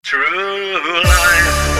True life.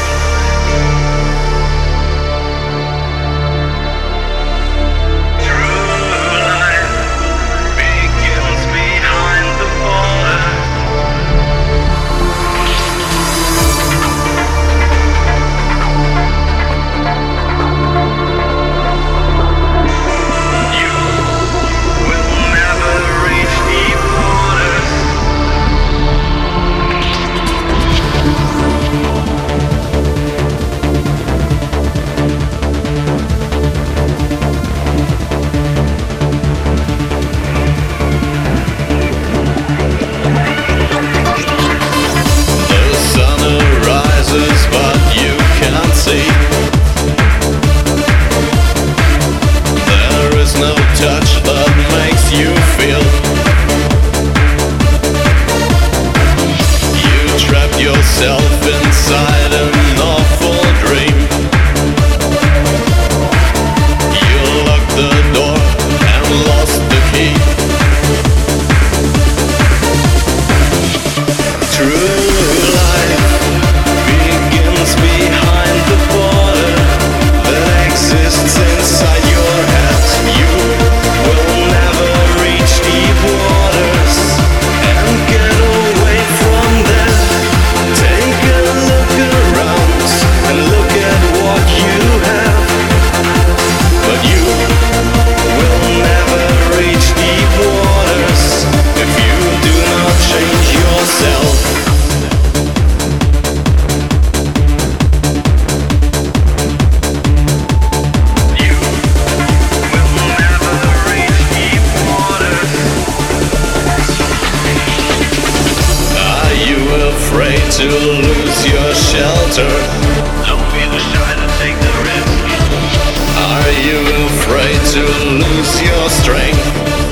Touch that makes you feel. You trapped yourself inside an awful dream. You locked the door and lost the key. True life begins behind the border that exists inside your head. You will never reach deep waters and get away from there. Take a look around and look at what you have. But you will never reach deep waters if you do not change yourself. Afraid to lose your shelter? Don't be the shy to take the risk. Are you afraid to lose your strength?